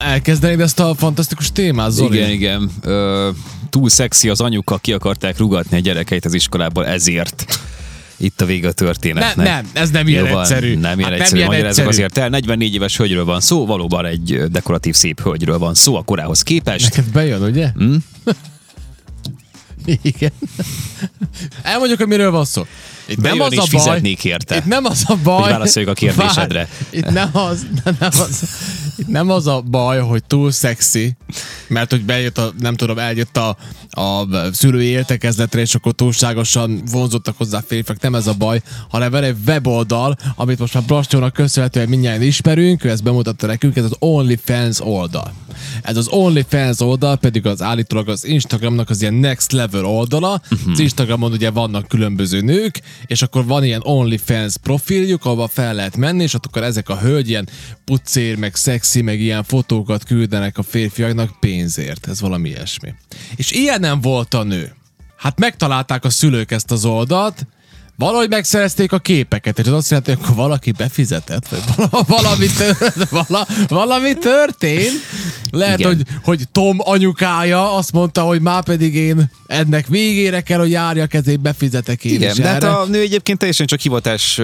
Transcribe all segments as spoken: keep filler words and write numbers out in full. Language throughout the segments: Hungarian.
elkezdenéd ezt a fantasztikus témát, Zoli? Igen, igen. Ö, túl szexi az anyuka, ki akarták rugatni a gyerekeit az iskolából, ezért. Itt a vége a történetnek. Nem, nem, ez nem ilyen Jó, egyszerű. Nem ilyen hát egyszerű, nem magyarázok egyszerű. azért el. negyvennégy éves hölgyről van szó, valóban egy dekoratív szép hölgyről van szó a korához képest. Neked bejön, ugye? Hm? Igen. Elmondjuk, hogy miről van szó. Itt Bejön nem az és a baj, fizetnék érte. Itt nem az a baj. Hogy válaszoljuk a kérdésedre. Várj, itt nem az, nem az, itt nem az a baj, hogy túl szexi, mert hogy bejött a, nem tudom, eljött a, a szülői értekezletre, és akkor túlságosan vonzottak hozzá férfiak. Nem ez a baj, hanem van egy weboldal, amit most már Brastónak köszönhetően mindjárt ismerünk, ő ezt bemutatta nekünk, ez az OnlyFans oldal. Ez az OnlyFans oldal pedig az állítólag az Instagramnak az ilyen next level oldala. Uh-huh. Az Instagramon ugye vannak különböző nők, és akkor van ilyen OnlyFans profiljuk, ahova fel lehet menni, és akkor ezek a hölgy ilyen pucér, meg szexi, meg ilyen fotókat küldenek a férfiaknak pénzért. Ez valami ilyesmi. És ilyen nem volt a nő. Hát megtalálták a szülők ezt az oldalt, valahogy megszerezték a képeket, és az azt jelenti, hogy akkor valaki befizetett, vagy valami, tört, vala, valami történt. Lehet, hogy, hogy Tom anyukája azt mondta, hogy már pedig én ennek végére kell, hogy járjak, ezért befizetek én Igen, is de hát erre. a nő egyébként teljesen csak hivatás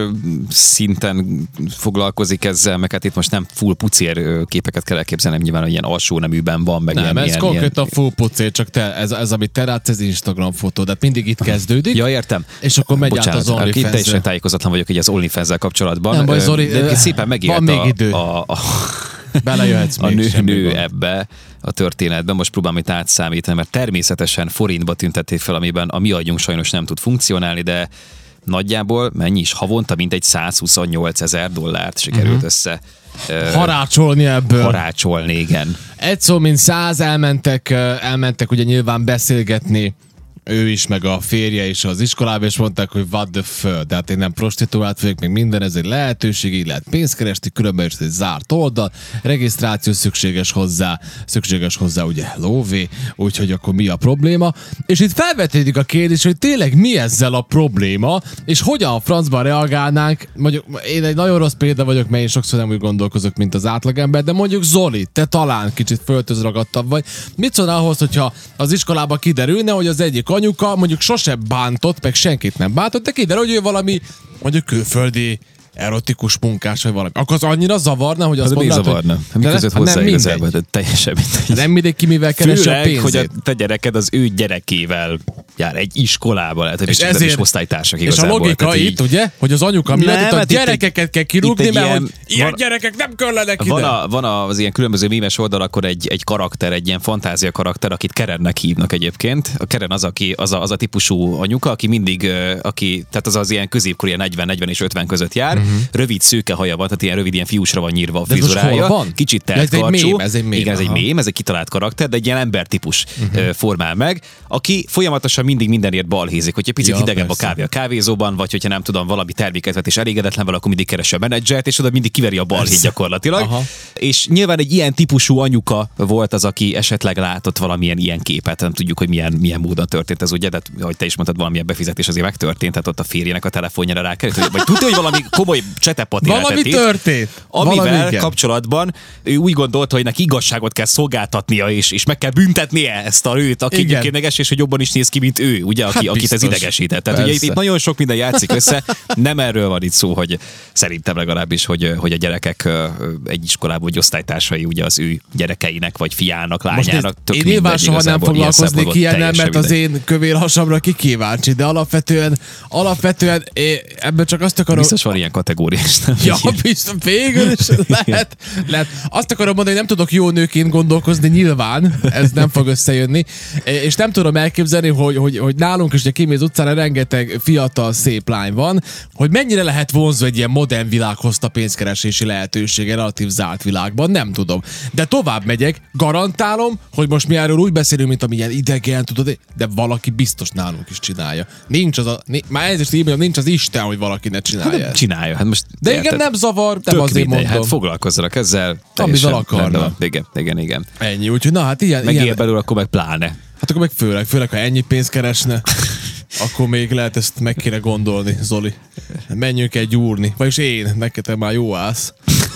szinten foglalkozik ezzel, meg hát itt most nem full pucér képeket kell elképzelni, nyilván, hogy ilyen alsó neműben van, meg Nem, ilyen, ez ilyen, konkrétan full pucér, csak te, ez, ez amit te látsz, ez Instagram fotó, de mindig itt kezdődik. Ja, értem. És akkor megy Bocsánat, át az itt OnlyFans-re. teljesen tájékozatlan vagyok így az OnlyFans-zel kapcsolatban. Nem baj, Zoli, de uh, szépen megélt van még a, idő. a, a, Belejöhetsz a még, nő, semmi nő gond. ebbe a történetben. Most próbálom itt átszámítani, mert természetesen forintba tüntették fel, amiben a mi agyunk sajnos nem tud funkcionálni, de nagyjából mennyi is havonta, mint egy százhuszonnyolc ezer dollárt sikerült uh-huh. össze uh, Harácsolni ebből. harácsolni, igen. Egy szó, mint száz elmentek, elmentek ugye nyilván beszélgetni, ő is, meg a férje is az iskolába, és mondták, hogy what the fuck, de hát én nem prostituált vagyok, meg minden, ez egy lehetőség, így lehet pénzt keresni, különben is egy zárt oldal, regisztráció szükséges hozzá, szükséges hozzá ugye lóvé, úgyhogy akkor mi a probléma? És itt felvetődik a kérdés, hogy tényleg mi ezzel a probléma, és hogyan a francban reagálnánk, mondjuk én egy nagyon rossz példa vagyok, mert én sokszor nem úgy gondolkozok, mint az átlagember, de mondjuk Zoli, te talán kicsit föltözragadtabb vagy. Mit szólnál ahhoz, hogyha az iskolába kiderülne, hogy az egyik anyuka mondjuk sose bántott, meg senkit nem bántott, de kiderül, hogy ő valami mondjuk külföldi erotikus munkás, vagy valami. Akkor az annyira zavarna, hogy azt Az még mondanád, zavarna. hogy... Mi között hát hozzá nem igazából, mindegy. de teljesen mindegy. Nem mindegy ki, mivel keresi a Főleg, pénzét. hogy a te gyereked az ő gyerekével jár egy iskolába, lehet, hogy És ezért, ezért- is osztálytársak És a igazából. logika Tehát így- itt, ugye, hogy az anyuka miatt Nem, itt a hát itt egy- gyerekeket kell kirúgni, itt egy mert ilyen- hogy ilyen van- gyerekek nem kellenek ide. Van, a, van az ilyen különböző mémes oldalakon egy, egy karakter, egy ilyen fantázia karakter, akit Kerennek hívnak egyébként. A Keren az, aki, az, a, az a típusú anyuka, aki mindig, ö, aki, tehát az az ilyen középkori, ilyen negyven, negyven és ötven között jár. Uh-huh. Rövid szőke haja van, tehát ilyen rövid, ilyen fiúsra van nyírva a De ez most frizurája. hol van? Kicsit De ez telt egy karcsú. mém, ez egy mém, Igen, ez egy aha. mém, ez egy kitalált karakter, de egy ilyen embertípus uh-huh. formál meg, aki folyamatosan mindig mindenért balhézik, hogyha picit Ja, hidegebb persze. a kávé a kávézóban, vagy hogyha nem tudom, valami terméket vett és elégedetlen vele, akkor mindig keresse a menedzsert, és oda mindig kiveri a balhét Persze. gyakorlatilag. Aha. És nyilván egy ilyen típusú anyuka volt az, aki esetleg látott valamilyen ilyen képet, nem tudjuk, hogy milyen, milyen módon történt ez, ugye, de ahogy te is mondtad, valamilyen befizetés azért megtörtént, tehát ott a férjének a telefonjára rákerült, vagy tudja, hogy valami komoly csetepati Valami történt. amivel Valami, igen. kapcsolatban ő úgy gondolta, hogy neki igazságot kell szolgáltatnia, és, és meg kell büntetnie ezt a nőt, aki Igen. egyébként neges, és hogy jobban is néz ki, mint ő, ugye, aki, Hát akit ez biztos. idegesített. Tehát ugye itt, Persze. itt nagyon sok minden játszik össze, nem erről van itt szó, hogy szerintem legalábbis, hogy, hogy a gyerekek ö, egy iskolából, hogy osztálytársai ugye az ő gyerekeinek, vagy fiának, Most lányának. nézd, én nyilván soha nem foglalkoznék ilyennel, mert az én kövér hasamra ki kíváncsi, de alapvetően, alapvetően én ebből csak azt akarom... Biztos van ilyen kategória, és nem Ja, így. biztos, végül is lehet, lehet. Azt akarom mondani, hogy nem tudok jó nőként gondolkozni, nyilván, ez nem fog összejönni, és nem tudom elképzelni, hogy, hogy, hogy nálunk is, ugye kimész utcán, rengeteg fiatal, szép lány van, hogy mennyire lehet vonzó egy ilyen modern világhoz a pénzkeresési lehetősége relatív zárt világban, nem tudom. De tovább megyek, garantálom, hogy most mi erről úgy beszélünk, mint amilyen idegen, tudod, de valaki biztos nálunk is csinálja. Nincs az a, már ez is így mondom, nincs az Isten, hogy valaki ne csinálja. ezt. Csinálja. Hát most De igen, érted? nem zavar, nem Tök azért mindegy, mondom. hát foglalkozzanak ezzel. Amivel teljesen akarnak. rendben van. Igen, igen, igen. Ennyi, úgyhogy na hát ilyen... Meg ilyen ilyen belül, akkor meg pláne. hát akkor meg főleg, főleg, ha ennyi pénzt keresne, akkor még lehet ezt meg kéne gondolni, Zoli. Menjünk egy gyúrni. Vagyis én, neked te már jó állsz.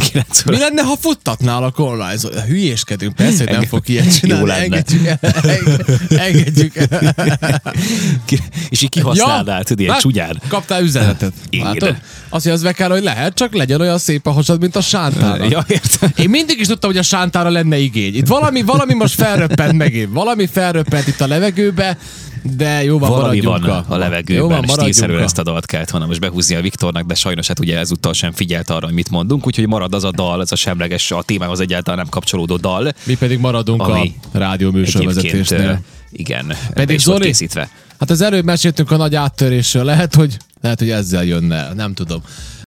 kilenc óra. Mi lenne, ha futtatnál a kormányzó? Hülyéskedünk, persze, hogy nem Engem- fog ilyet csinálni. Jó lenne. Engedjük el. Engedjük el. És így kihasználnál, tudod, ilyen lát- csúgyán. Kaptál üzenetet. Igen. Látod? Azt mondja, az meg kell, hogy lehet, csak legyen olyan szép a hasad, mint a sántára. Ja, értem. Én mindig is tudtam, hogy a sántára lenne igény. Itt valami, valami most felröppent megint. Valami felröppent itt a levegőbe, de jó van, Valami maradjunk van a, a levegőben, jó van, stílszerűen maradjunk ezt a dalt kellett volna most behúzni a Viktornak, de sajnos hát ugye ezúttal sem figyelt arra, hogy mit mondunk, úgyhogy marad az a dal, ez a semleges, a témához egyáltalán nem kapcsolódó dal. Mi pedig maradunk Ami a rádió műsorvezetésnél. Egyébként, igen, Pedig pedig is volt Zoli- készítve. Hát az előbb meséltünk a nagy áttörésről. Lehet, hogy, lehet, hogy ezzel jönne. Nem tudom.